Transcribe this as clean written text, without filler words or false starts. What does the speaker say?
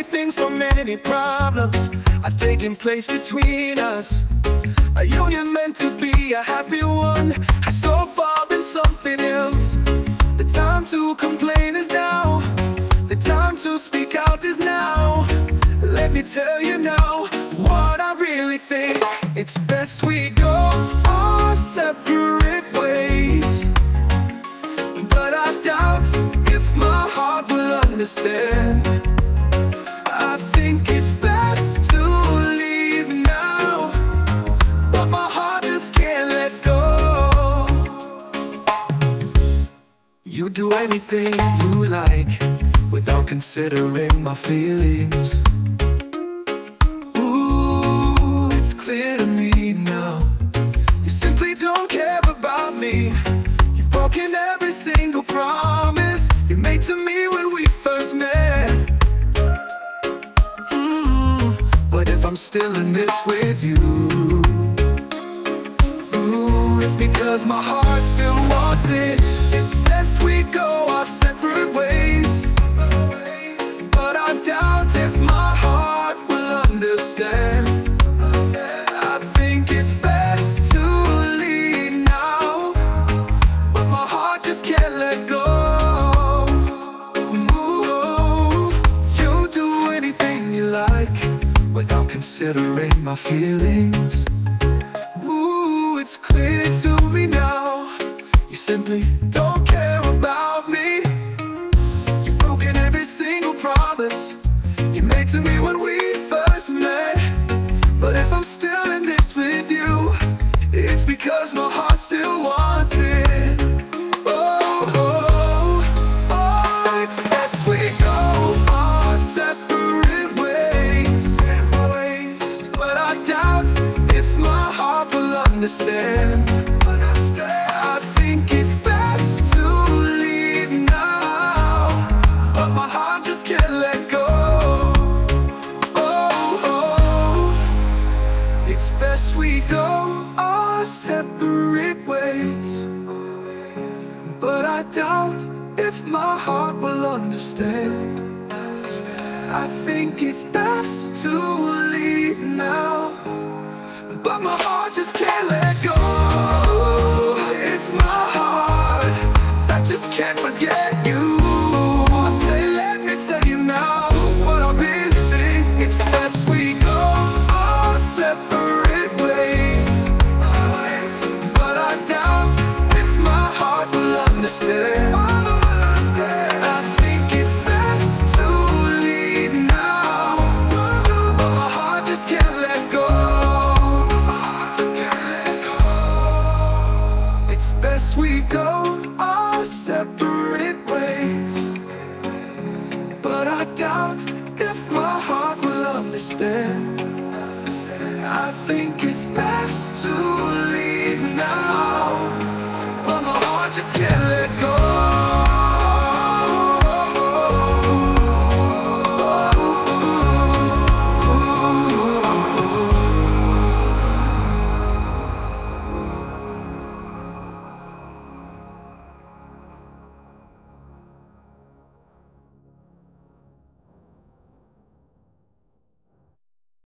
things, so many problems have taken place between us. A union meant to be a happy one has so far been something else. The time to complain is now. The time to speak out is now. Let me tell you now what I really think. It's best we go our separate ways, but I doubt if my heart will understand. I think it's best to leave now, but my heart just can't let go. You do anything you like without considering my feelings. Ooh, it's clear to me now. You simply don't care about me. You've broken every single promise you made to me when we first met. But if I'm still in this with you, ooh, it's because my heart still wants it. It's best we go our separate ways, but I doubt if my heart will understand. I think it's best to leave now, but my heart just can't let go. Ooh, you do anything you like without considering my feelings. Ooh, it's clear to me now. You simply don't care about me. You've broken every single promise you made to me when we first met. But if I'm still in this with you, it's because my heart still wants it. Oh, oh, oh, it's best we go our separate ways. But I doubt if my heart will understand. I think it's best to leave now, but my heart just can't let go. Oh, oh, it's best we go our separate ways, but I doubt if my heart will understand. I think it's best to leave now, but my heart just can't let go. It's my heart that just can't forget you. I say, let me tell you now what I really think. It's best we go our separate ways, but I doubt if my heart will understand. I think it's best to leave now, but my heart just can't let go. It's best we go our separate ways, but I doubt if my heart will understand. I think it's best to leave now, but my heart just can't let go.